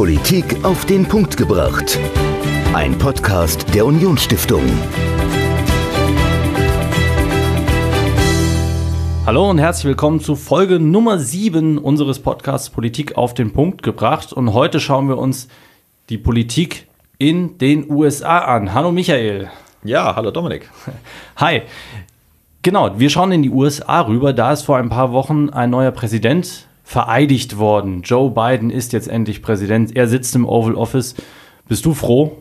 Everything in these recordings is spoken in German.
Politik auf den Punkt gebracht. Ein Podcast der Unionsstiftung. Hallo und herzlich willkommen zu Folge Nummer 7 unseres Podcasts Politik auf den Punkt gebracht. Und heute schauen wir uns die Politik in den USA an. Hallo Michael. Ja, hallo Dominik. Hi. Genau, wir schauen in die USA rüber. Da ist vor ein paar Wochen ein neuer Präsident vereidigt worden. Joe Biden ist jetzt endlich Präsident. Er sitzt im Oval Office. Bist du froh?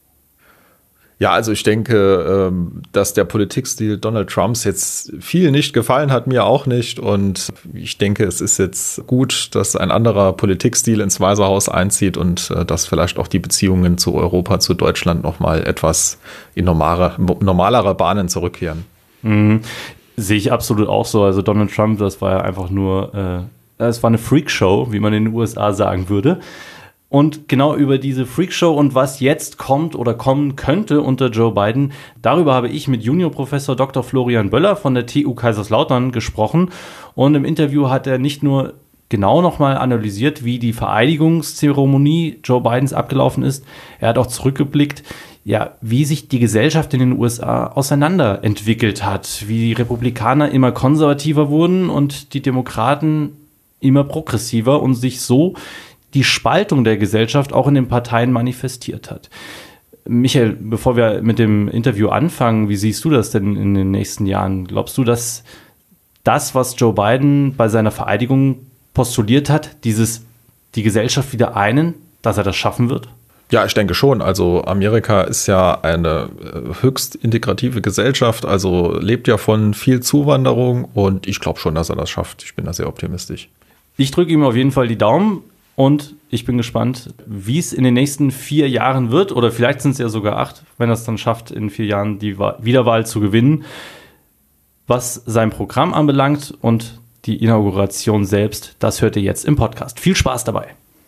Ja, also ich denke, dass der Politikstil Donald Trumps jetzt viel nicht gefallen hat, mir auch nicht. Und ich denke, es ist jetzt gut, dass ein anderer Politikstil ins Weiße Haus einzieht und dass vielleicht auch die Beziehungen zu Europa, zu Deutschland nochmal etwas in normalere Bahnen zurückkehren. Sehe ich absolut auch so. Also Donald Trump, das war ja einfach nur, es war eine Freakshow, wie man in den USA sagen würde. Und genau über diese Freakshow und was jetzt kommt oder kommen könnte unter Joe Biden, darüber habe ich mit Juniorprofessor Dr. Florian Böller von der TU Kaiserslautern gesprochen. Und im Interview hat er nicht nur genau nochmal analysiert, wie die Vereidigungszeremonie Joe Bidens abgelaufen ist, er hat auch zurückgeblickt, ja, wie sich die Gesellschaft in den USA auseinanderentwickelt hat, wie die Republikaner immer konservativer wurden und die Demokraten immer progressiver und sich so die Spaltung der Gesellschaft auch in den Parteien manifestiert hat. Michael, bevor wir mit dem Interview anfangen, wie siehst du das denn in den nächsten Jahren? Glaubst du, dass das, was Joe Biden bei seiner Vereidigung postuliert hat, die Gesellschaft wieder einen, dass er das schaffen wird? Ja, ich denke schon. Also Amerika ist ja eine höchst integrative Gesellschaft, also lebt ja von viel Zuwanderung und ich glaube schon, dass er das schafft. Ich bin da sehr optimistisch. Ich drücke ihm auf jeden Fall die Daumen. Und ich bin gespannt, wie es in den nächsten 4 Jahren wird, oder vielleicht sind es ja sogar 8, wenn er es dann schafft, in 4 Jahren die Wiederwahl zu gewinnen. Was sein Programm anbelangt und die Inauguration selbst, das hört ihr jetzt im Podcast. Viel Spaß dabei.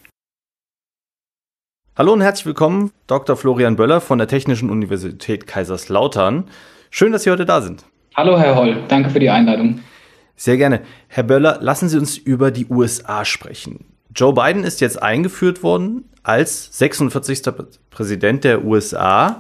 Hallo und herzlich willkommen, Dr. Florian Böller von der Technischen Universität Kaiserslautern. Schön, dass Sie heute da sind. Hallo Herr Holl, danke für die Einladung. Sehr gerne. Herr Böller, lassen Sie uns über die USA sprechen. Joe Biden ist jetzt eingeführt worden als 46. Präsident der USA.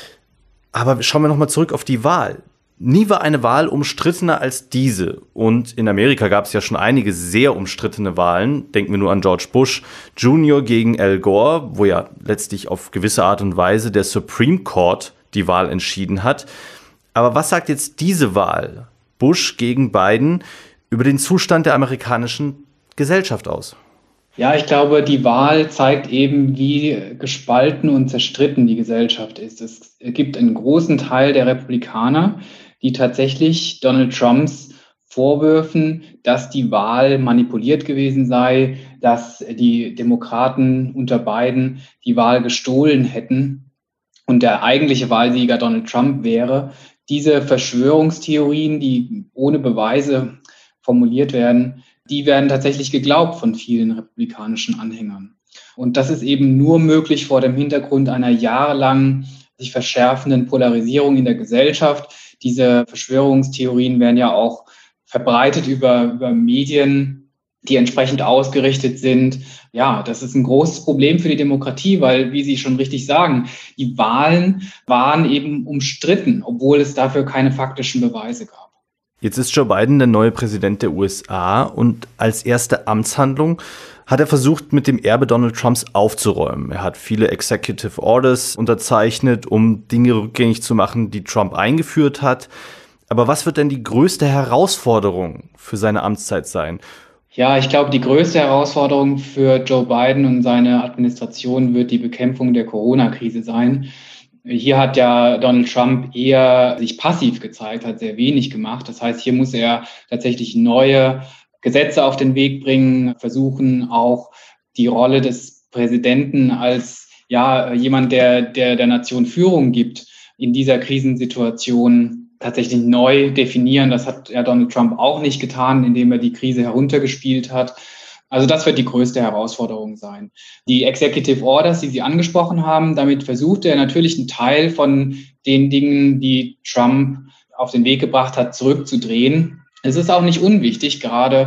Aber schauen wir nochmal zurück auf die Wahl. Nie war eine Wahl umstrittener als diese. Und in Amerika gab es ja schon einige sehr umstrittene Wahlen. Denken wir nur an George Bush Jr. gegen Al Gore, wo ja letztlich auf gewisse Art und Weise der Supreme Court die Wahl entschieden hat. Aber was sagt jetzt diese Wahl, Bush gegen Biden, über den Zustand der amerikanischen Gesellschaft aus? Ja, ich glaube, die Wahl zeigt eben, wie gespalten und zerstritten die Gesellschaft ist. Es gibt einen großen Teil der Republikaner, die tatsächlich Donald Trumps vorwürfen, dass die Wahl manipuliert gewesen sei, dass die Demokraten unter Biden die Wahl gestohlen hätten und der eigentliche Wahlsieger Donald Trump wäre. Diese Verschwörungstheorien, die ohne Beweise formuliert werden, die werden tatsächlich geglaubt von vielen republikanischen Anhängern. Und das ist eben nur möglich vor dem Hintergrund einer jahrelang sich verschärfenden Polarisierung in der Gesellschaft. Diese Verschwörungstheorien werden ja auch verbreitet über Medien, die entsprechend ausgerichtet sind. Ja, das ist ein großes Problem für die Demokratie, weil, wie Sie schon richtig sagen, die Wahlen waren eben umstritten, obwohl es dafür keine faktischen Beweise gab. Jetzt ist Joe Biden der neue Präsident der USA und als erste Amtshandlung hat er versucht, mit dem Erbe Donald Trumps aufzuräumen. Er hat viele Executive Orders unterzeichnet, um Dinge rückgängig zu machen, die Trump eingeführt hat. Aber was wird denn die größte Herausforderung für seine Amtszeit sein? Ja, ich glaube, die größte Herausforderung für Joe Biden und seine Administration wird die Bekämpfung der Corona-Krise sein. Hier hat ja Donald Trump eher sich passiv gezeigt, hat sehr wenig gemacht. Das heißt, hier muss er tatsächlich neue Gesetze auf den Weg bringen, versuchen auch die Rolle des Präsidenten als jemand, der Nation Führung gibt, in dieser Krisensituation tatsächlich neu definieren. Das hat ja Donald Trump auch nicht getan, indem er die Krise heruntergespielt hat. Also das wird die größte Herausforderung sein. Die Executive Orders, die Sie angesprochen haben, damit versucht er natürlich einen Teil von den Dingen, die Trump auf den Weg gebracht hat, zurückzudrehen. Es ist auch nicht unwichtig, gerade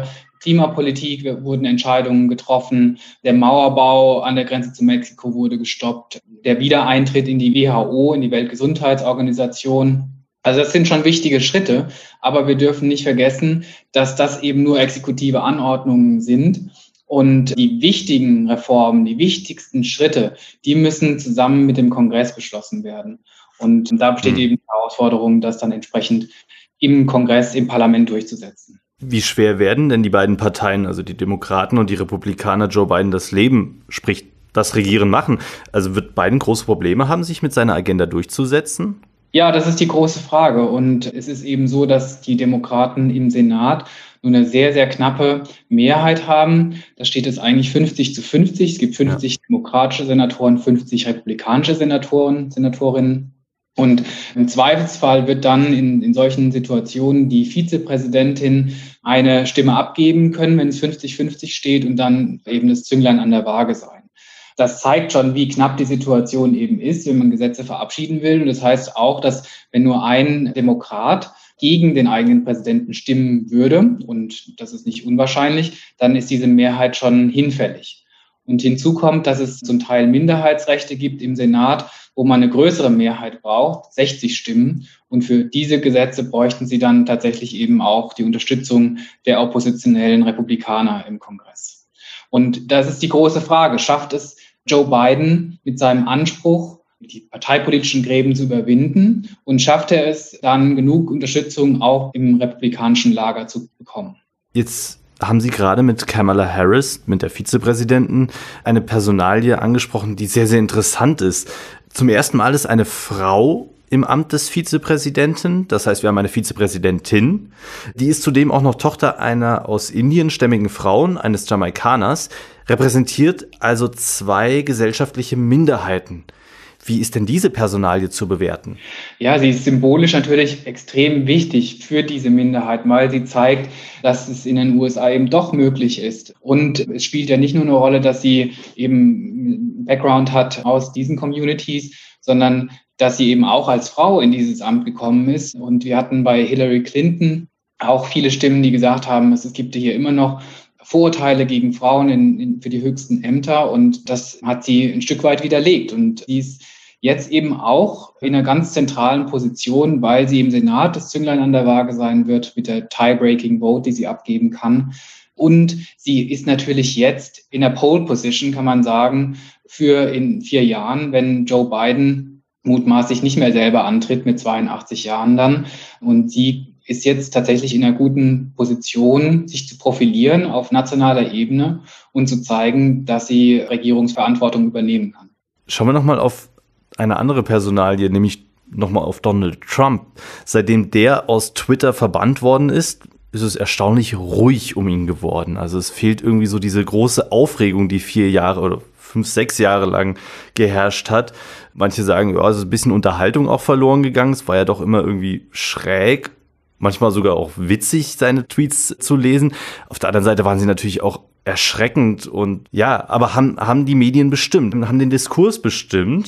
Klimapolitik wurden Entscheidungen getroffen, der Mauerbau an der Grenze zu Mexiko wurde gestoppt, der Wiedereintritt in die WHO, in die Weltgesundheitsorganisation. Also das sind schon wichtige Schritte, aber wir dürfen nicht vergessen, dass das eben nur exekutive Anordnungen sind. Und die wichtigen Reformen, die wichtigsten Schritte, die müssen zusammen mit dem Kongress beschlossen werden. Und da besteht eben die Herausforderung, das dann entsprechend im Kongress, im Parlament durchzusetzen. Wie schwer werden denn die beiden Parteien, also die Demokraten und die Republikaner, Joe Biden das Leben, sprich das Regieren machen? Also wird Biden große Probleme haben, sich mit seiner Agenda durchzusetzen? Ja, das ist die große Frage. Und es ist eben so, dass die Demokraten im Senat nur eine sehr, sehr knappe Mehrheit haben. Da steht es eigentlich 50-50. Es gibt 50 demokratische Senatoren, 50 republikanische Senatorinnen. Und im Zweifelsfall wird dann in solchen Situationen die Vizepräsidentin eine Stimme abgeben können, wenn es 50-50 steht, und dann eben das Zünglein an der Waage sein. Das zeigt schon, wie knapp die Situation eben ist, wenn man Gesetze verabschieden will. Und das heißt auch, dass wenn nur ein Demokrat gegen den eigenen Präsidenten stimmen würde, und das ist nicht unwahrscheinlich, dann ist diese Mehrheit schon hinfällig. Und hinzu kommt, dass es zum Teil Minderheitsrechte gibt im Senat, wo man eine größere Mehrheit braucht, 60 Stimmen. Und für diese Gesetze bräuchten sie dann tatsächlich eben auch die Unterstützung der oppositionellen Republikaner im Kongress. Und das ist die große Frage. Schafft es Joe Biden mit seinem Anspruch, die parteipolitischen Gräben zu überwinden? Und schafft er es dann, genug Unterstützung auch im republikanischen Lager zu bekommen? Jetzt haben Sie gerade mit Kamala Harris, mit der Vizepräsidentin, eine Personalie angesprochen, die sehr, sehr interessant ist. Zum ersten Mal ist eine Frau im Amt des Vizepräsidenten. Das heißt, wir haben eine Vizepräsidentin. Die ist zudem auch noch Tochter einer aus Indien stämmigen Frau, eines Jamaikaners, repräsentiert also zwei gesellschaftliche Minderheiten. Wie ist denn diese Personalie zu bewerten? Ja, sie ist symbolisch natürlich extrem wichtig für diese Minderheit, weil sie zeigt, dass es in den USA eben doch möglich ist. Und es spielt ja nicht nur eine Rolle, dass sie eben einen Background hat aus diesen Communities, sondern dass sie eben auch als Frau in dieses Amt gekommen ist. Und wir hatten bei Hillary Clinton auch viele Stimmen, die gesagt haben, es gibt hier immer noch Vorurteile gegen Frauen für die höchsten Ämter. Und das hat sie ein Stück weit widerlegt. Und sie ist jetzt eben auch in einer ganz zentralen Position, weil sie im Senat das Zünglein an der Waage sein wird mit der Tie-Breaking Vote, die sie abgeben kann. Und sie ist natürlich jetzt in der Pole Position, kann man sagen, für in 4 Jahren, wenn Joe Biden mutmaßlich nicht mehr selber antritt mit 82 Jahren dann. Und sie ist jetzt tatsächlich in einer guten Position, sich zu profilieren auf nationaler Ebene und zu zeigen, dass sie Regierungsverantwortung übernehmen kann. Schauen wir nochmal auf eine andere Personalie, nämlich nochmal auf Donald Trump. Seitdem der aus Twitter verbannt worden ist es erstaunlich ruhig um ihn geworden. Also es fehlt irgendwie so diese große Aufregung, die 4 Jahre oder 5, 6 Jahre lang geherrscht hat. Manche sagen, ja, es ist ein bisschen Unterhaltung auch verloren gegangen. Es war ja doch immer irgendwie schräg, manchmal sogar auch witzig, seine Tweets zu lesen. Auf der anderen Seite waren sie natürlich auch erschreckend und ja, aber haben die Medien bestimmt, haben den Diskurs bestimmt.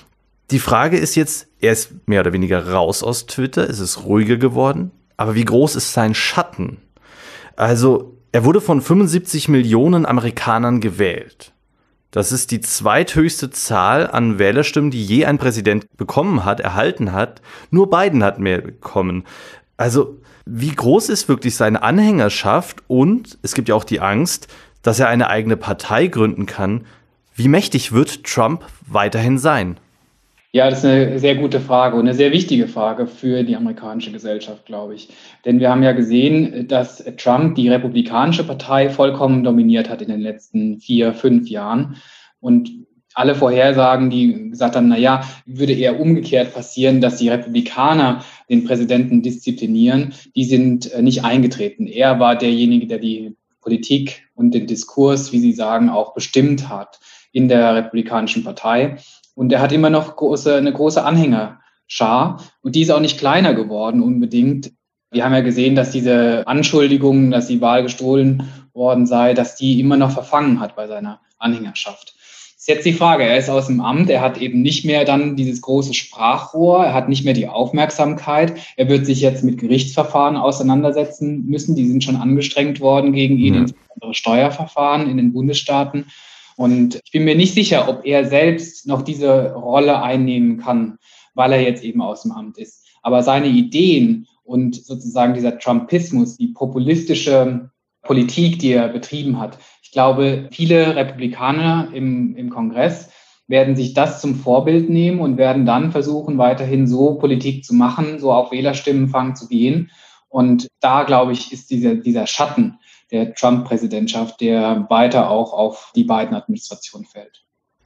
Die Frage ist jetzt, er ist mehr oder weniger raus aus Twitter, es ist ruhiger geworden, aber wie groß ist sein Schatten? Also, er wurde von 75 Millionen Amerikanern gewählt. Das ist die zweithöchste Zahl an Wählerstimmen, die je ein Präsident bekommen hat, erhalten hat. Nur Biden hat mehr bekommen. Also, wie groß ist wirklich seine Anhängerschaft? Und es gibt ja auch die Angst, dass er eine eigene Partei gründen kann. Wie mächtig wird Trump weiterhin sein? Ja, das ist eine sehr gute Frage und eine sehr wichtige Frage für die amerikanische Gesellschaft, glaube ich. Denn wir haben ja gesehen, dass Trump die Republikanische Partei vollkommen dominiert hat in den letzten 4, 5 Jahren. Und alle Vorhersagen, die gesagt haben, würde eher umgekehrt passieren, dass die Republikaner den Präsidenten disziplinieren, die sind nicht eingetreten. Er war derjenige, der die Politik und den Diskurs, wie Sie sagen, auch bestimmt hat in der Republikanischen Partei. Und er hat immer noch eine große Anhängerschar. Und die ist auch nicht kleiner geworden unbedingt. Wir haben ja gesehen, dass diese Anschuldigungen, dass die Wahl gestohlen worden sei, dass die immer noch verfangen hat bei seiner Anhängerschaft. Ist jetzt die Frage, er ist aus dem Amt, er hat eben nicht mehr dann dieses große Sprachrohr, er hat nicht mehr die Aufmerksamkeit, er wird sich jetzt mit Gerichtsverfahren auseinandersetzen müssen, die sind schon angestrengt worden gegen ihn, insbesondere Steuerverfahren in den Bundesstaaten. Und ich bin mir nicht sicher, ob er selbst noch diese Rolle einnehmen kann, weil er jetzt eben aus dem Amt ist. Aber seine Ideen und sozusagen dieser Trumpismus, die populistische Politik, die er betrieben hat, ich glaube, viele Republikaner im Kongress werden sich das zum Vorbild nehmen und werden dann versuchen, weiterhin so Politik zu machen, so auf Wählerstimmenfang zu gehen. Und da, glaube ich, ist dieser Schatten der Trump-Präsidentschaft, der weiter auch auf die beiden Administrationen fällt.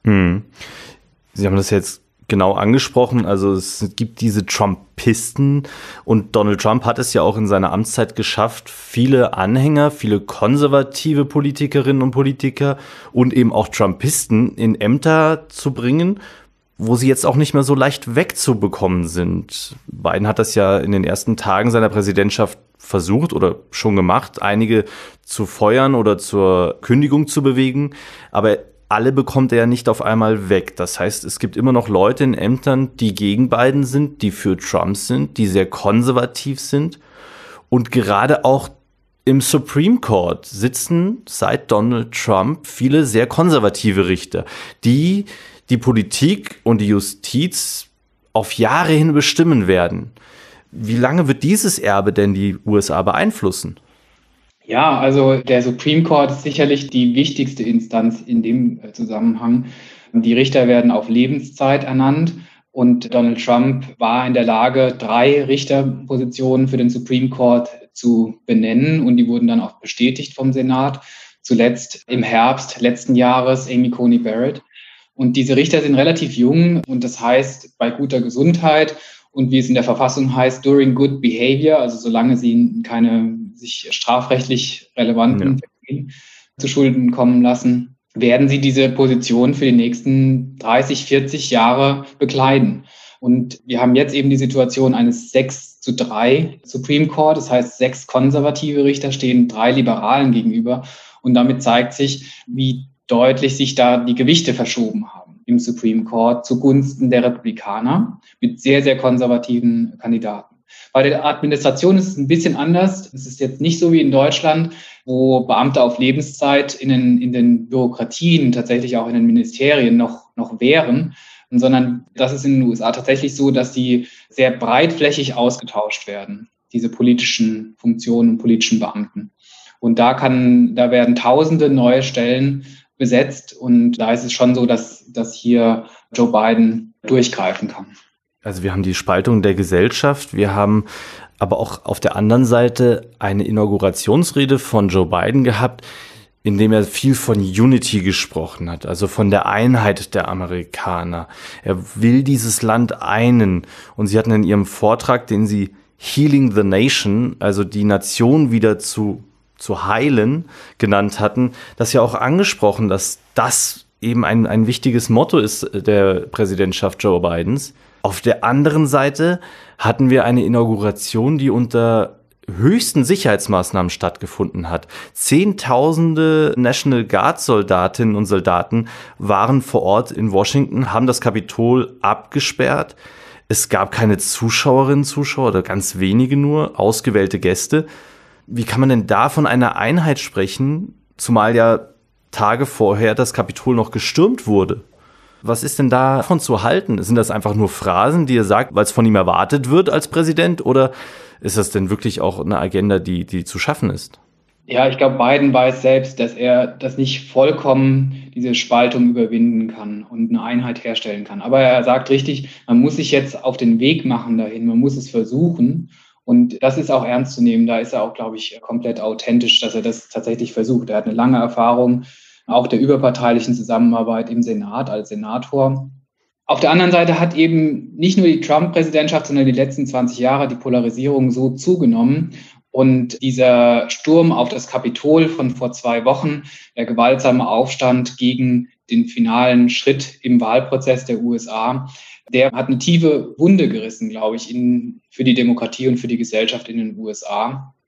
Sie haben das jetzt genau angesprochen, also es gibt diese Trumpisten und Donald Trump hat es ja auch in seiner Amtszeit geschafft, viele Anhänger, viele konservative Politikerinnen und Politiker und eben auch Trumpisten in Ämter zu bringen, wo sie jetzt auch nicht mehr so leicht wegzubekommen sind. Biden hat das ja in den ersten Tagen seiner Präsidentschaft versucht oder schon gemacht, einige zu feuern oder zur Kündigung zu bewegen, aber alle bekommt er ja nicht auf einmal weg. Das heißt, es gibt immer noch Leute in Ämtern, die gegen Biden sind, die für Trump sind, die sehr konservativ sind. Und gerade auch im Supreme Court sitzen seit Donald Trump viele sehr konservative Richter, die die Politik und die Justiz auf Jahre hin bestimmen werden. Wie lange wird dieses Erbe denn die USA beeinflussen? Ja, also der Supreme Court ist sicherlich die wichtigste Instanz in dem Zusammenhang. Die Richter werden auf Lebenszeit ernannt und Donald Trump war in der Lage, 3 Richterpositionen für den Supreme Court zu benennen und die wurden dann auch bestätigt vom Senat. Zuletzt im Herbst letzten Jahres Amy Coney Barrett. Und diese Richter sind relativ jung und das heißt bei guter Gesundheit und wie es in der Verfassung heißt, during good behavior, also solange sie keine sich strafrechtlich relevanten Vergehen zu Schulden kommen lassen, werden sie diese Position für die nächsten 30, 40 Jahre bekleiden. Und wir haben jetzt eben die Situation eines 6:3 Supreme Court, das heißt 6 konservative Richter stehen 3 Liberalen gegenüber und damit zeigt sich, wie deutlich sich da die Gewichte verschoben haben im Supreme Court zugunsten der Republikaner mit sehr, sehr konservativen Kandidaten. Bei der Administration ist es ein bisschen anders. Es ist jetzt nicht so wie in Deutschland, wo Beamte auf Lebenszeit in den Bürokratien, tatsächlich auch in den Ministerien noch wären, sondern das ist in den USA tatsächlich so, dass die sehr breitflächig ausgetauscht werden, diese politischen Funktionen und politischen Beamten. Und da werden tausende neue Stellen besetzt und da ist es schon so, dass hier Joe Biden durchgreifen kann. Also wir haben die Spaltung der Gesellschaft, wir haben aber auch auf der anderen Seite eine Inaugurationsrede von Joe Biden gehabt, in dem er viel von Unity gesprochen hat, also von der Einheit der Amerikaner. Er will dieses Land einen und sie hatten in ihrem Vortrag, den sie Healing the Nation, also die Nation wieder zu heilen, genannt hatten, das ja auch angesprochen, dass das eben ein wichtiges Motto ist der Präsidentschaft Joe Bidens. Auf der anderen Seite hatten wir eine Inauguration, die unter höchsten Sicherheitsmaßnahmen stattgefunden hat. Zehntausende National Guard Soldatinnen und Soldaten waren vor Ort in Washington, haben das Kapitol abgesperrt. Es gab keine Zuschauerinnen, Zuschauer oder ganz wenige nur, ausgewählte Gäste. Wie kann man denn da von einer Einheit sprechen, zumal ja Tage vorher das Kapitol noch gestürmt wurde? Was ist denn davon zu halten? Sind das einfach nur Phrasen, die er sagt, weil es von ihm erwartet wird als Präsident? Oder ist das denn wirklich auch eine Agenda, die zu schaffen ist? Ja, ich glaube, Biden weiß selbst, dass er das nicht vollkommen diese Spaltung überwinden kann und eine Einheit herstellen kann. Aber er sagt richtig, man muss sich jetzt auf den Weg machen dahin, man muss es versuchen. Und das ist auch ernst zu nehmen. Da ist er auch, glaube ich, komplett authentisch, dass er das tatsächlich versucht. Er hat eine lange Erfahrung auch der überparteilichen Zusammenarbeit im Senat als Senator. Auf der anderen Seite hat eben nicht nur die Trump-Präsidentschaft, sondern die letzten 20 Jahre die Polarisierung so zugenommen. Und dieser Sturm auf das Kapitol von vor 2 Wochen, der gewaltsame Aufstand gegen den finalen Schritt im Wahlprozess der USA, der hat eine tiefe Wunde gerissen, glaube ich, für die Demokratie und für die Gesellschaft in den USA.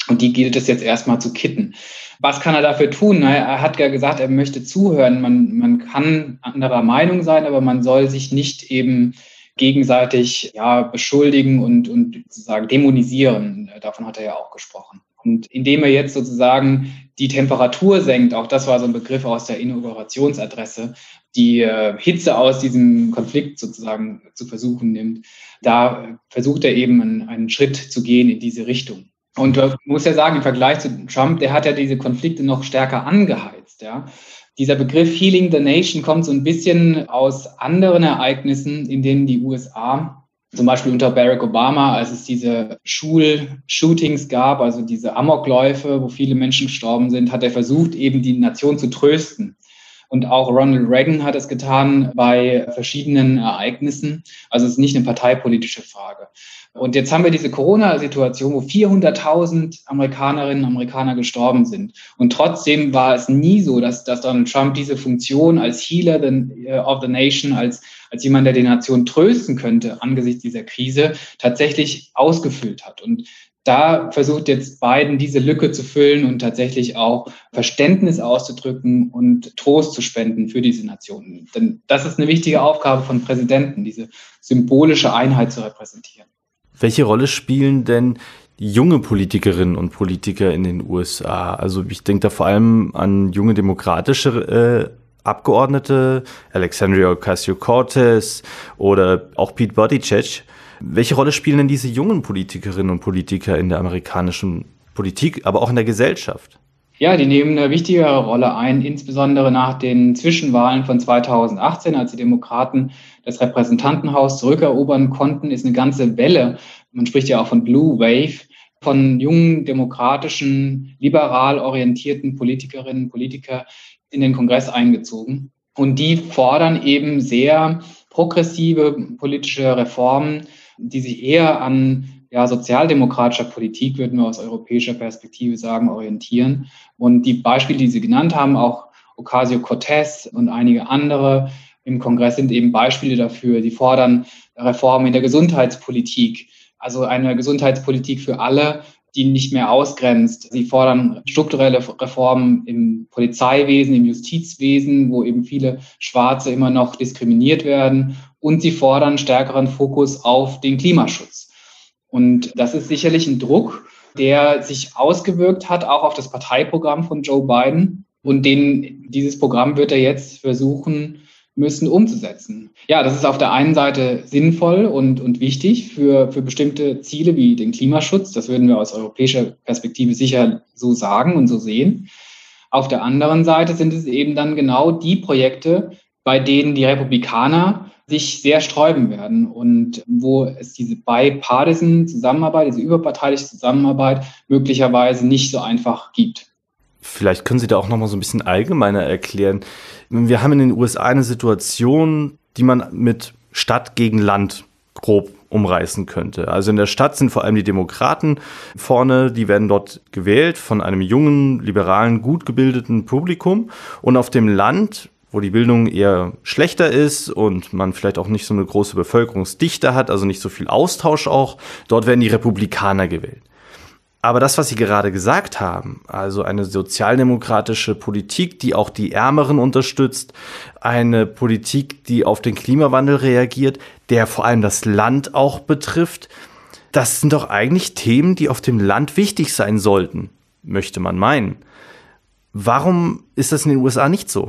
Und die gilt es jetzt erstmal zu kitten. Was kann er dafür tun? Er hat ja gesagt, er möchte zuhören. Man kann anderer Meinung sein, aber man soll sich nicht eben gegenseitig beschuldigen und sozusagen dämonisieren. Davon hat er ja auch gesprochen. Und indem er jetzt sozusagen die Temperatur senkt, auch das war so ein Begriff aus der Inaugurationsadresse, die Hitze aus diesem Konflikt sozusagen zu versuchen nimmt, da versucht er eben einen Schritt zu gehen in diese Richtung. Und man muss ja sagen, im Vergleich zu Trump, der hat ja diese Konflikte noch stärker angeheizt. Ja. Dieser Begriff Healing the Nation kommt so ein bisschen aus anderen Ereignissen, in denen die USA, zum Beispiel unter Barack Obama, als es diese Schul-Shootings gab, also diese Amokläufe, wo viele Menschen gestorben sind, hat er versucht, eben die Nation zu trösten. Und auch Ronald Reagan hat es getan bei verschiedenen Ereignissen. Also es ist nicht eine parteipolitische Frage. Und jetzt haben wir diese Corona-Situation, wo 400.000 Amerikanerinnen und Amerikaner gestorben sind. Und trotzdem war es nie so, dass Donald Trump diese Funktion als Healer of the Nation, als jemand, der die Nation trösten könnte angesichts dieser Krise, tatsächlich ausgefüllt hat. Und da versucht jetzt Biden, diese Lücke zu füllen und tatsächlich auch Verständnis auszudrücken und Trost zu spenden für diese Nationen. Denn das ist eine wichtige Aufgabe von Präsidenten, diese symbolische Einheit zu repräsentieren. Welche Rolle spielen denn junge Politikerinnen und Politiker in den USA? Also ich denke da vor allem an junge demokratische Abgeordnete, Alexandria Ocasio-Cortez oder auch Pete Buttigieg. Welche Rolle spielen denn diese jungen Politikerinnen und Politiker in der amerikanischen Politik, aber auch in der Gesellschaft? Ja, die nehmen eine wichtigere Rolle ein, insbesondere nach den Zwischenwahlen von 2018, als die Demokraten das Repräsentantenhaus zurückerobern konnten, ist eine ganze Welle, man spricht ja auch von Blue Wave, von jungen, demokratischen, liberal orientierten Politikerinnen und Politikern in den Kongress eingezogen. Und die fordern eben sehr progressive politische Reformen, die sich eher an sozialdemokratischer Politik, würden wir aus europäischer Perspektive sagen, orientieren. Und die Beispiele, die Sie genannt haben, auch Ocasio-Cortez und einige andere im Kongress, sind eben Beispiele dafür. Sie fordern Reformen in der Gesundheitspolitik, also eine Gesundheitspolitik für alle, die nicht mehr ausgrenzt. Sie fordern strukturelle Reformen im Polizeiwesen, im Justizwesen, wo eben viele Schwarze immer noch diskriminiert werden. Und sie fordern stärkeren Fokus auf den Klimaschutz. Und das ist sicherlich ein Druck, der sich ausgewirkt hat, auch auf das Parteiprogramm von Joe Biden. Und dieses Programm wird er jetzt versuchen müssen umzusetzen. Ja, das ist auf der einen Seite sinnvoll und wichtig für bestimmte Ziele wie den Klimaschutz. Das würden wir aus europäischer Perspektive sicher so sagen und so sehen. Auf der anderen Seite sind es eben dann genau die Projekte, bei denen die Republikaner sich sehr sträuben werden und wo es diese bipartisan Zusammenarbeit, diese überparteiliche Zusammenarbeit möglicherweise nicht so einfach gibt. Vielleicht können Sie da auch noch mal so ein bisschen allgemeiner erklären. Wir haben in den USA eine Situation, die man mit Stadt gegen Land grob umreißen könnte. Also in der Stadt sind vor allem die Demokraten vorne, die werden dort gewählt von einem jungen, liberalen, gut gebildeten Publikum. Und auf dem Land, wo die Bildung eher schlechter ist und man vielleicht auch nicht so eine große Bevölkerungsdichte hat, also nicht so viel Austausch auch, dort werden die Republikaner gewählt. Aber das, was Sie gerade gesagt haben, also eine sozialdemokratische Politik, die auch die Ärmeren unterstützt, eine Politik, die auf den Klimawandel reagiert, der vor allem das Land auch betrifft, das sind doch eigentlich Themen, die auf dem Land wichtig sein sollten, möchte man meinen. Warum ist das in den USA nicht so?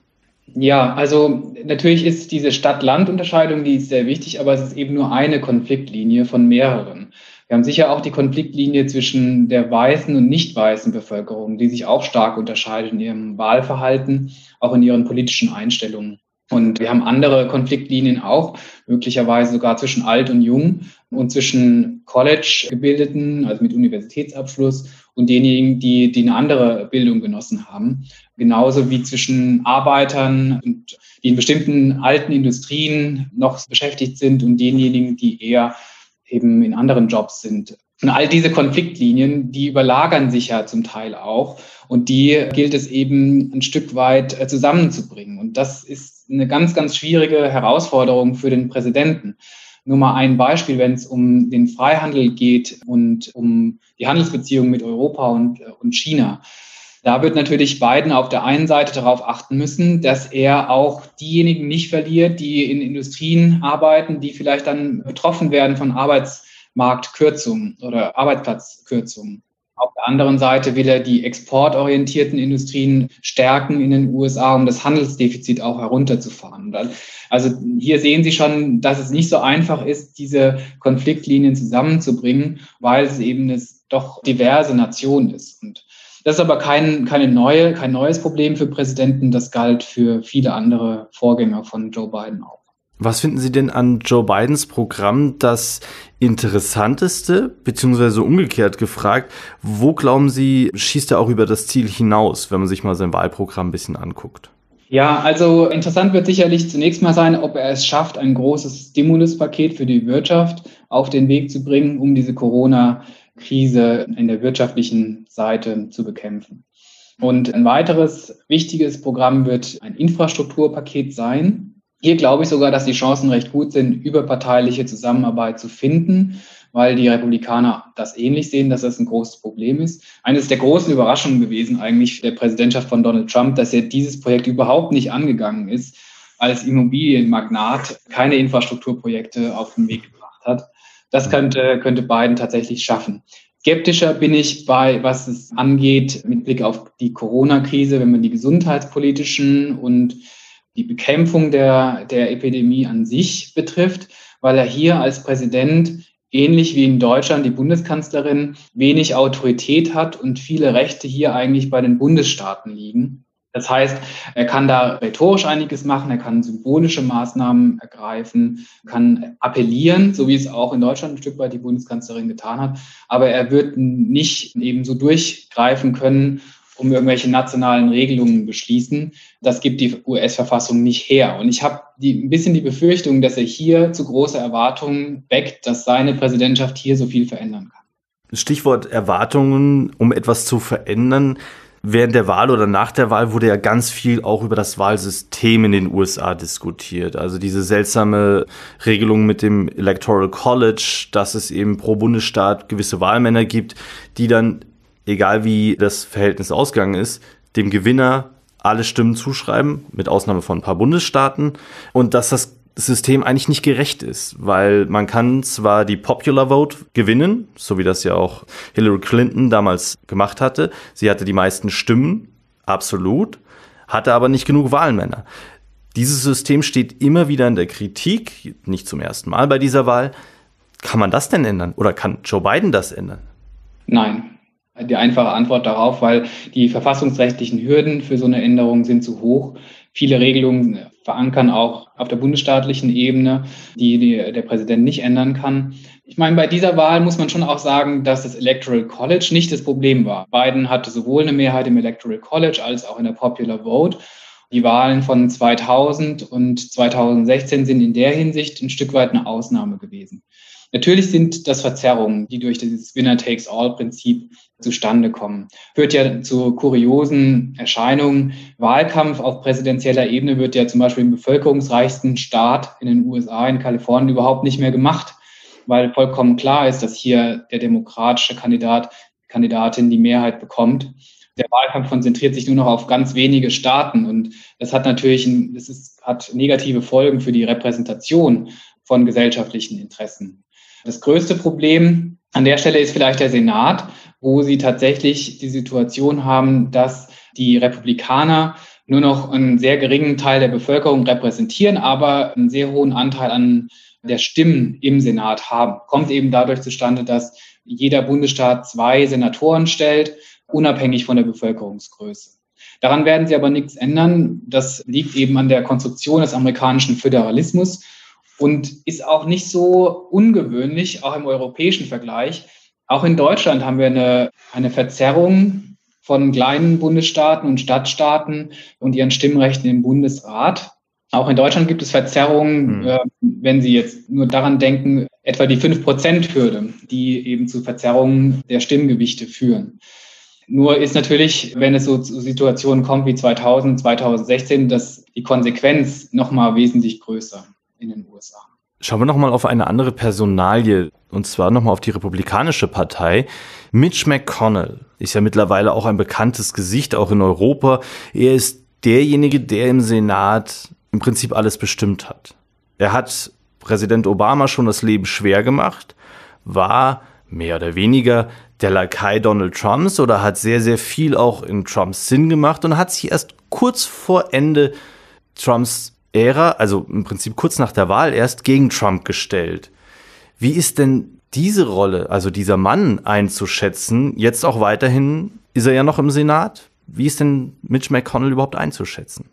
Ja, also natürlich ist diese Stadt-Land-Unterscheidung, die ist sehr wichtig, aber es ist eben nur eine Konfliktlinie von mehreren. Wir haben sicher auch die Konfliktlinie zwischen der weißen und nicht weißen Bevölkerung, die sich auch stark unterscheidet in ihrem Wahlverhalten, auch in ihren politischen Einstellungen. Und wir haben andere Konfliktlinien auch, möglicherweise sogar zwischen alt und jung und zwischen College-Gebildeten, also mit Universitätsabschluss, und denjenigen, die eine andere Bildung genossen haben. Genauso wie zwischen Arbeitern, die in bestimmten alten Industrien noch beschäftigt sind und denjenigen, die eher eben in anderen Jobs sind. Und all diese Konfliktlinien, die überlagern sich ja zum Teil auch. Und die gilt es eben ein Stück weit zusammenzubringen. Und das ist eine ganz, ganz schwierige Herausforderung für den Präsidenten. nur mal ein Beispiel, wenn es um den Freihandel geht und um die Handelsbeziehungen mit Europa und China. Da wird natürlich Biden auf der einen Seite darauf achten müssen, dass er auch diejenigen nicht verliert, die in Industrien arbeiten, die vielleicht dann betroffen werden von Arbeitsmarktkürzungen oder Arbeitsplatzkürzungen. Auf der anderen Seite will er die exportorientierten Industrien stärken in den USA, um das Handelsdefizit auch herunterzufahren. Also hier sehen Sie schon, dass es nicht so einfach ist, diese Konfliktlinien zusammenzubringen, weil es eben eine doch diverse Nation ist. Und das ist aber kein neues Problem für Präsidenten. Das galt für viele andere Vorgänger von Joe Biden auch. Was finden Sie denn an Joe Bidens Programm das Interessanteste, beziehungsweise umgekehrt gefragt, wo glauben Sie, schießt er auch über das Ziel hinaus, wenn man sich mal sein Wahlprogramm ein bisschen anguckt? Ja, also interessant wird sicherlich zunächst mal sein, ob er es schafft, ein großes Stimuluspaket für die Wirtschaft auf den Weg zu bringen, um diese Corona-Krise in der wirtschaftlichen Seite zu bekämpfen. Und ein weiteres wichtiges Programm wird ein Infrastrukturpaket sein. Hier glaube ich sogar, dass die Chancen recht gut sind, überparteiliche Zusammenarbeit zu finden, weil die Republikaner das ähnlich sehen, dass das ein großes Problem ist. Eines der großen Überraschungen gewesen eigentlich der Präsidentschaft von Donald Trump, dass er dieses Projekt überhaupt nicht angegangen ist, als Immobilienmagnat keine Infrastrukturprojekte auf den Weg gebracht hat. Das könnte Biden tatsächlich schaffen. Skeptischer bin ich was es angeht, mit Blick auf die Corona-Krise, wenn man die gesundheitspolitischen und die Bekämpfung der Epidemie an sich betrifft, weil er hier als Präsident, ähnlich wie in Deutschland die Bundeskanzlerin, wenig Autorität hat und viele Rechte hier eigentlich bei den Bundesstaaten liegen. Das heißt, er kann da rhetorisch einiges machen, er kann symbolische Maßnahmen ergreifen, kann appellieren, so wie es auch in Deutschland ein Stück weit die Bundeskanzlerin getan hat, aber er wird nicht eben so durchgreifen können, um irgendwelche nationalen Regelungen beschließen. Das gibt die US-Verfassung nicht her. Und ich habe ein bisschen die Befürchtung, dass er hier zu große Erwartungen weckt, dass seine Präsidentschaft hier so viel verändern kann. Stichwort Erwartungen, um etwas zu verändern. Während der Wahl oder nach der Wahl wurde ja ganz viel auch über das Wahlsystem in den USA diskutiert. Also diese seltsame Regelung mit dem Electoral College, dass es eben pro Bundesstaat gewisse Wahlmänner gibt, die dann, egal wie das Verhältnis ausgegangen ist, dem Gewinner alle Stimmen zuschreiben, mit Ausnahme von ein paar Bundesstaaten. Und dass das System eigentlich nicht gerecht ist, weil man kann zwar die Popular Vote gewinnen, so wie das ja auch Hillary Clinton damals gemacht hatte. Sie hatte die meisten Stimmen, absolut, hatte aber nicht genug Wahlmänner. Dieses System steht immer wieder in der Kritik, nicht zum ersten Mal bei dieser Wahl. Kann man das denn ändern? Oder kann Joe Biden das ändern? Nein. Die einfache Antwort darauf, weil die verfassungsrechtlichen Hürden für so eine Änderung sind zu hoch. Viele Regelungen verankern auch auf der bundesstaatlichen Ebene, die der Präsident nicht ändern kann. Ich meine, bei dieser Wahl muss man schon auch sagen, dass das Electoral College nicht das Problem war. Biden hatte sowohl eine Mehrheit im Electoral College als auch in der Popular Vote. Die Wahlen von 2000 und 2016 sind in der Hinsicht ein Stück weit eine Ausnahme gewesen. Natürlich sind das Verzerrungen, die durch dieses Winner-Takes-All-Prinzip zustande kommen. Führt ja zu kuriosen Erscheinungen. Wahlkampf auf präsidentieller Ebene wird ja zum Beispiel im bevölkerungsreichsten Staat in den USA, in Kalifornien, überhaupt nicht mehr gemacht, weil vollkommen klar ist, dass hier der demokratische Kandidatin die Mehrheit bekommt. Der Wahlkampf konzentriert sich nur noch auf ganz wenige Staaten und das hat natürlich hat negative Folgen für die Repräsentation von gesellschaftlichen Interessen. Das größte Problem an der Stelle ist vielleicht der Senat, wo sie tatsächlich die Situation haben, dass die Republikaner nur noch einen sehr geringen Teil der Bevölkerung repräsentieren, aber einen sehr hohen Anteil an der Stimmen im Senat haben. Kommt eben dadurch zustande, dass jeder Bundesstaat 2 Senatoren stellt, unabhängig von der Bevölkerungsgröße. Daran werden sie aber nichts ändern. Das liegt eben an der Konstruktion des amerikanischen Föderalismus. Und ist auch nicht so ungewöhnlich, auch im europäischen Vergleich. Auch in Deutschland haben wir eine Verzerrung von kleinen Bundesstaaten und Stadtstaaten und ihren Stimmrechten im Bundesrat. Auch in Deutschland gibt es Verzerrungen, wenn Sie jetzt nur daran denken, etwa die 5%-Hürde, die eben zu Verzerrungen der Stimmgewichte führen. Nur ist natürlich, wenn es so zu Situationen kommt wie 2000, 2016, dass die Konsequenz nochmal wesentlich größer in den USA. Schauen wir nochmal auf eine andere Personalie, und zwar nochmal auf die Republikanische Partei. Mitch McConnell ist ja mittlerweile auch ein bekanntes Gesicht, auch in Europa. Er ist derjenige, der im Senat im Prinzip alles bestimmt hat. Er hat Präsident Obama schon das Leben schwer gemacht, war mehr oder weniger der Lakai Donald Trumps oder hat sehr, sehr viel auch in Trumps Sinn gemacht und hat sich erst kurz vor Ende Trumps Ära, also im Prinzip kurz nach der Wahl erst, gegen Trump gestellt. Wie ist denn diese Rolle, also dieser Mann einzuschätzen? Jetzt auch weiterhin ist er ja noch im Senat. Wie ist denn Mitch McConnell überhaupt einzuschätzen?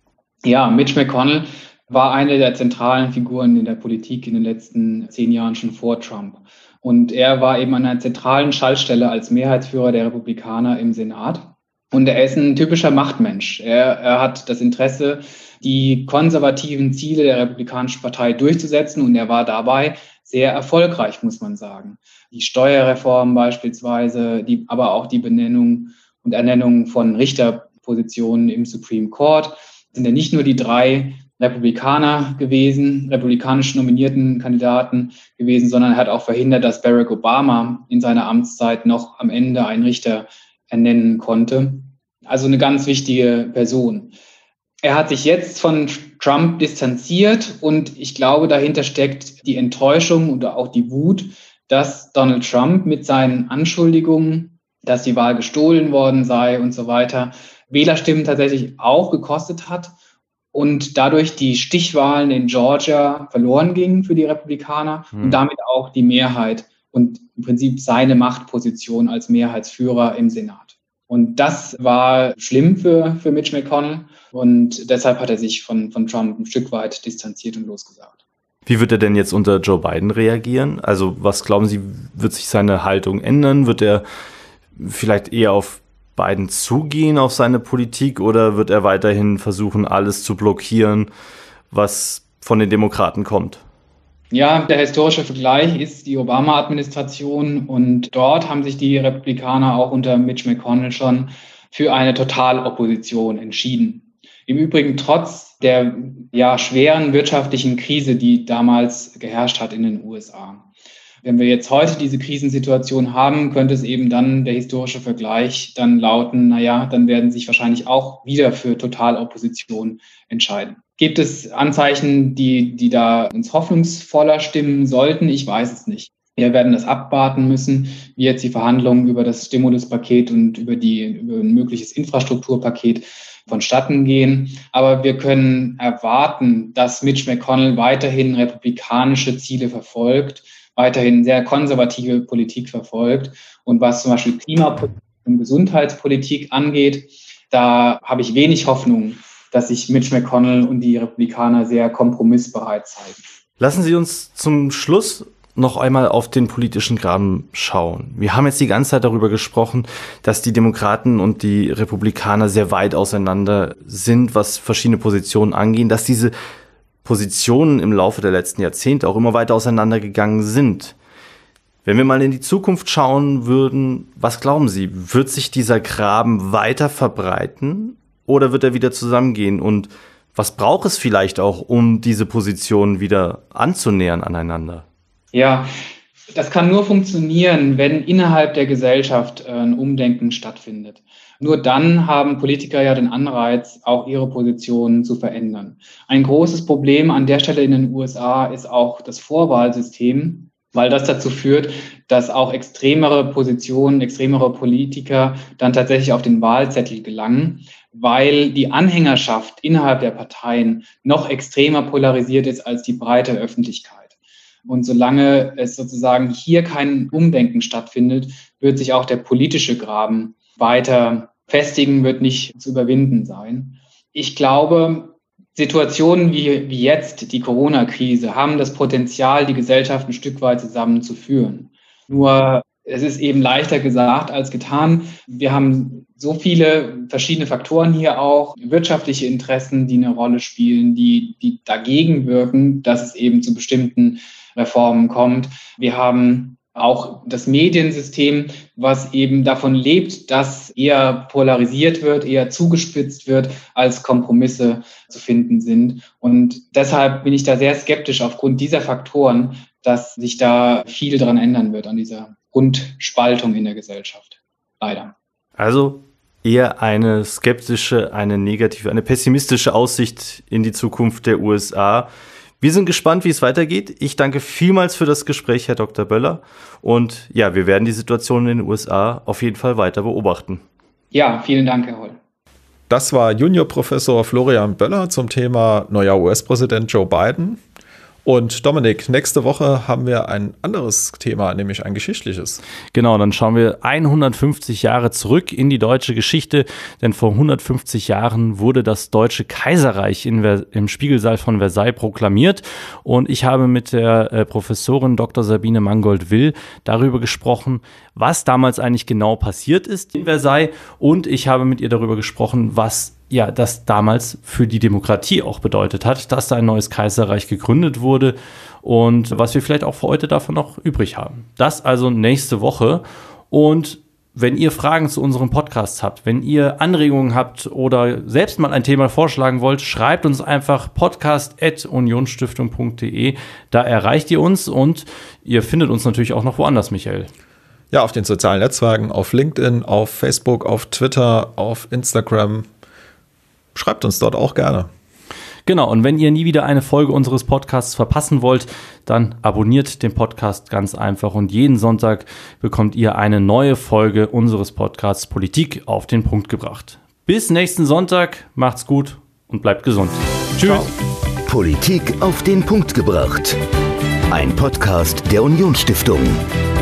Ja, Mitch McConnell war eine der zentralen Figuren in der Politik in den letzten 10 Jahren schon vor Trump. Und er war eben an einer zentralen Schaltstelle als Mehrheitsführer der Republikaner im Senat. Und er ist ein typischer Machtmensch. Er hat das Interesse, die konservativen Ziele der Republikanischen Partei durchzusetzen. Und er war dabei sehr erfolgreich, muss man sagen. Die Steuerreform beispielsweise, aber auch die Benennung und Ernennung von Richterpositionen im Supreme Court sind ja nicht nur die 3 Republikaner gewesen, republikanisch nominierten Kandidaten gewesen, sondern er hat auch verhindert, dass Barack Obama in seiner Amtszeit noch am Ende einen Richter ernennen konnte. Also eine ganz wichtige Person. Er hat sich jetzt von Trump distanziert und ich glaube, dahinter steckt die Enttäuschung oder auch die Wut, dass Donald Trump mit seinen Anschuldigungen, dass die Wahl gestohlen worden sei und so weiter, Wählerstimmen tatsächlich auch gekostet hat und dadurch die Stichwahlen in Georgia verloren gingen für die Republikaner und damit auch die Mehrheit und im Prinzip seine Machtposition als Mehrheitsführer im Senat. Und das war schlimm für Mitch McConnell und deshalb hat er sich von Trump ein Stück weit distanziert und losgesagt. Wie wird er denn jetzt unter Joe Biden reagieren? Also was glauben Sie, wird sich seine Haltung ändern? Wird er vielleicht eher auf Biden zugehen, auf seine Politik, oder wird er weiterhin versuchen, alles zu blockieren, was von den Demokraten kommt? Ja, der historische Vergleich ist die Obama-Administration und dort haben sich die Republikaner auch unter Mitch McConnell schon für eine Totalopposition entschieden. Im Übrigen trotz der schweren wirtschaftlichen Krise, die damals geherrscht hat in den USA. Wenn wir jetzt heute diese Krisensituation haben, könnte es eben dann der historische Vergleich dann lauten, dann werden sich wahrscheinlich auch wieder für Totalopposition entscheiden. Gibt es Anzeichen, die da uns hoffnungsvoller stimmen sollten? Ich weiß es nicht. Wir werden das abwarten müssen, wie jetzt die Verhandlungen über das Stimuluspaket und über ein mögliches Infrastrukturpaket vonstatten gehen. Aber wir können erwarten, dass Mitch McConnell weiterhin republikanische Ziele verfolgt, weiterhin sehr konservative Politik verfolgt. Und was zum Beispiel Klimapolitik und Gesundheitspolitik angeht, da habe ich wenig Hoffnung, dass sich Mitch McConnell und die Republikaner sehr kompromissbereit zeigen. Lassen Sie uns zum Schluss noch einmal auf den politischen Graben schauen. Wir haben jetzt die ganze Zeit darüber gesprochen, dass die Demokraten und die Republikaner sehr weit auseinander sind, was verschiedene Positionen angehen, dass diese Positionen im Laufe der letzten Jahrzehnte auch immer weiter auseinandergegangen sind. Wenn wir mal in die Zukunft schauen würden, was glauben Sie, wird sich dieser Graben weiter verbreiten oder wird er wieder zusammengehen? Und was braucht es vielleicht auch, um diese Positionen wieder anzunähern aneinander? Ja, das kann nur funktionieren, wenn innerhalb der Gesellschaft ein Umdenken stattfindet. Nur dann haben Politiker ja den Anreiz, auch ihre Positionen zu verändern. Ein großes Problem an der Stelle in den USA ist auch das Vorwahlsystem, weil das dazu führt, dass auch extremere Positionen, extremere Politiker dann tatsächlich auf den Wahlzettel gelangen, weil die Anhängerschaft innerhalb der Parteien noch extremer polarisiert ist als die breite Öffentlichkeit. Und solange es sozusagen hier kein Umdenken stattfindet, wird sich auch der politische Graben weiter festigen, wird nicht zu überwinden sein. Ich glaube, Situationen wie jetzt die Corona-Krise haben das Potenzial, die Gesellschaft ein Stück weit zusammenzuführen. Nur es ist eben leichter gesagt als getan. Wir haben so viele verschiedene Faktoren hier auch, wirtschaftliche Interessen, die eine Rolle spielen, die dagegen wirken, dass es eben zu bestimmten Reformen kommt. Wir haben auch das Mediensystem, was eben davon lebt, dass eher polarisiert wird, eher zugespitzt wird, als Kompromisse zu finden sind. Und deshalb bin ich da sehr skeptisch aufgrund dieser Faktoren, dass sich da viel dran ändern wird an dieser Grundspaltung in der Gesellschaft. Leider. Also eher eine skeptische, eine negative, eine pessimistische Aussicht in die Zukunft der USA. Wir sind gespannt, wie es weitergeht. Ich danke vielmals für das Gespräch, Herr Dr. Böller. Und ja, wir werden die Situation in den USA auf jeden Fall weiter beobachten. Ja, vielen Dank, Herr Holl. Das war Juniorprofessor Florian Böller zum Thema neuer US-Präsident Joe Biden. Und Dominik, nächste Woche haben wir ein anderes Thema, nämlich ein geschichtliches. Genau, dann schauen wir 150 Jahre zurück in die deutsche Geschichte, denn vor 150 Jahren wurde das Deutsche Kaiserreich im Spiegelsaal von Versailles proklamiert und ich habe mit der Professorin Dr. Sabine Mangold-Will darüber gesprochen, was damals eigentlich genau passiert ist in Versailles und ich habe mit ihr darüber gesprochen, was das damals für die Demokratie auch bedeutet hat, dass da ein neues Kaiserreich gegründet wurde und was wir vielleicht auch für heute davon noch übrig haben. Das also nächste Woche. Und wenn ihr Fragen zu unserem Podcast habt, wenn ihr Anregungen habt oder selbst mal ein Thema vorschlagen wollt, schreibt uns einfach podcast@unionsstiftung.de. Da erreicht ihr uns und ihr findet uns natürlich auch noch woanders, Michael. Ja, auf den sozialen Netzwerken, auf LinkedIn, auf Facebook, auf Twitter, auf Instagram. Schreibt uns dort auch gerne. Genau, und wenn ihr nie wieder eine Folge unseres Podcasts verpassen wollt, dann abonniert den Podcast ganz einfach und jeden Sonntag bekommt ihr eine neue Folge unseres Podcasts Politik auf den Punkt gebracht. Bis nächsten Sonntag, macht's gut und bleibt gesund. Tschüss. Ciao. Politik auf den Punkt gebracht. Ein Podcast der Unionsstiftung.